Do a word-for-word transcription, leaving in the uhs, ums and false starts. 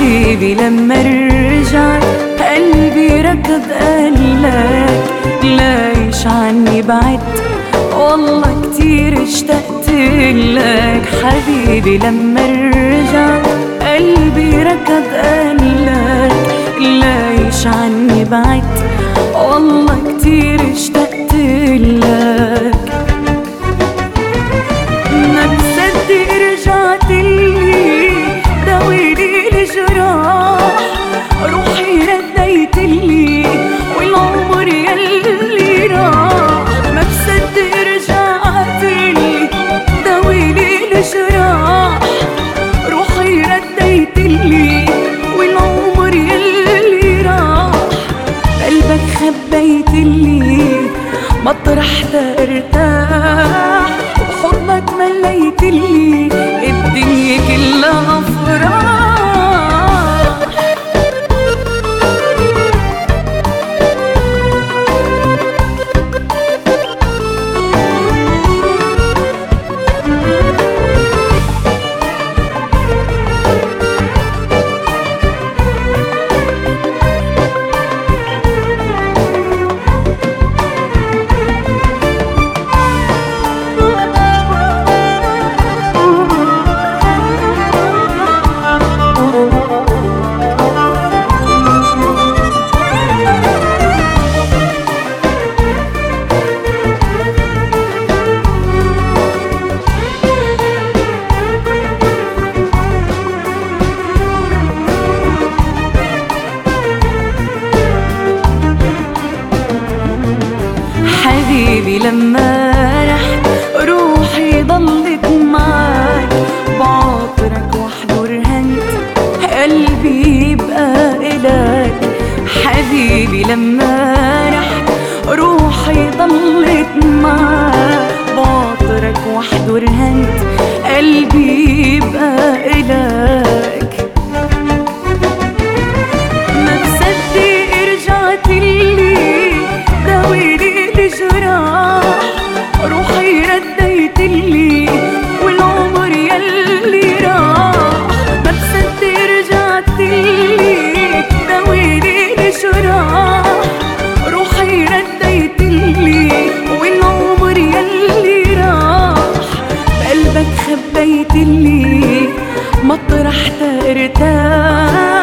حبيبي لما رجعت قلبي ركض قالك ليش عني بعدت والله كتير اشتقت لك. حبيبي لما رجعت قلبي ركض قالك ليش عني بعدت والله كتير اشتقت لك. ما بصدق رجعت لي داويلي الجراح روحي رديت لي والعمر يلي راح. ما بصدق رجعت لي داويلي الجراح روحي رديت لي والعمر يلي راح. قلبك خبيت لي مطرح ترتاح وبحضنك مليت لي الدنيا كلها افراح. حبيبي لما رحت روحي ضلت معاك بعطرك وحده رهنت قلبي يبقى إلك. حبيبي لما رحت روحي ضلت معاك بعطرك وحده رهنت قلبي يبقى إلك. ما بصدق رجعت لي داويلي الجراح روحي رديت لي والعمر يلي راح. ما بصدق رجعت لي داويلي الجراح روحي رديت لي والعمر يلي راح. بقلبك خبيت لي مطرح ترتاح